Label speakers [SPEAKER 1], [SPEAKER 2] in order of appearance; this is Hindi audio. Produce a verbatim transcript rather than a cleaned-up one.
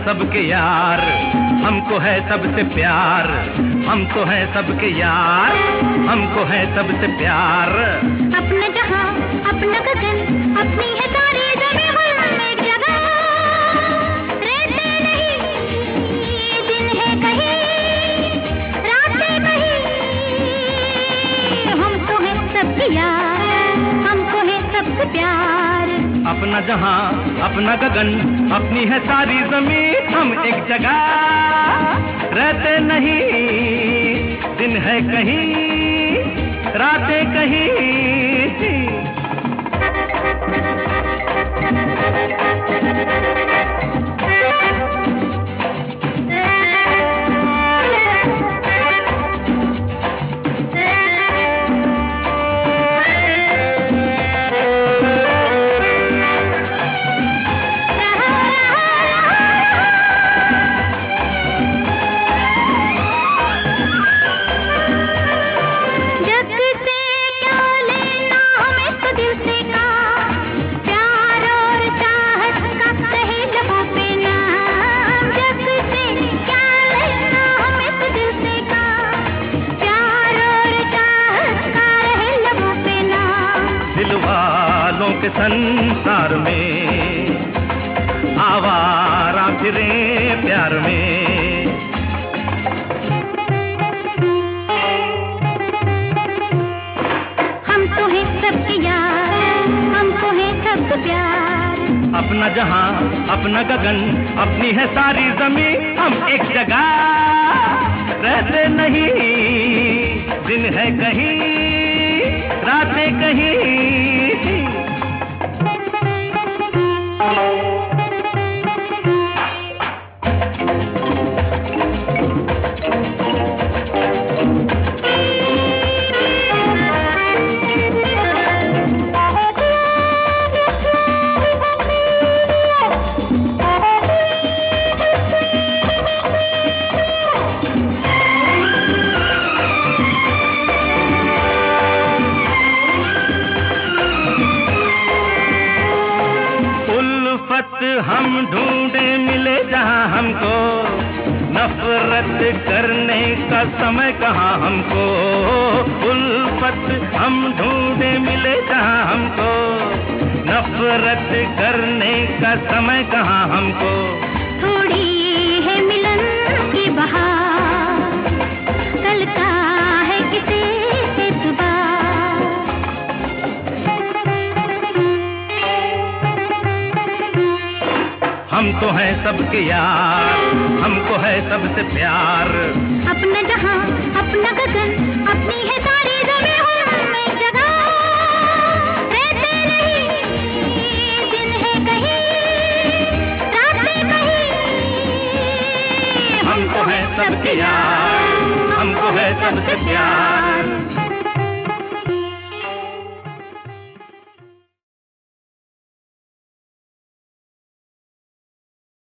[SPEAKER 1] सबके यार, हमको है सबसे प्यार, हम तो है सबके यार, हमको है सबसे प्यार।
[SPEAKER 2] अपना जहां, अपना गगन, अपनी है सारी जगह, हम एक जगह रहते नहीं, दिन है कहीं, रातें कहीं, हम तो है सबके यार, हमको है सबसे प्यार।
[SPEAKER 1] अपना जहां, अपना गगन, अपनी है सारी जमीन, हम एक जगह रहते नहीं, दिन है कहीं, रातें कहीं। के संसार में आवारा फिरे प्यार में,
[SPEAKER 2] हम तो हैं सबके यार, हमको है सबसे प्यार।
[SPEAKER 1] अपना जहां, अपना गगन, अपनी है सारी जमीन, हम एक जगह रहते नहीं, दिन है कहीं, रातें कहीं। हम ढूंढे मिले जहां हमको, नफरत करने का समय कहाँ हमको। उल्फत हम ढूंढे मिले जहां हमको, नफरत करने का समय कहाँ हमको।
[SPEAKER 2] थोड़ी है मिलन की बहार, कल का है किसी एतबार।
[SPEAKER 1] हम तो हैं सबके यार, हमको है सबसे प्यार।
[SPEAKER 2] अपना जहां, अपना गगन, अपनी है सारी जगह, हम एक जगह रहते नहीं, दिन है कहीं, रातें कहीं,
[SPEAKER 1] हमको है सबके यार, हमको है सबसे प्यार।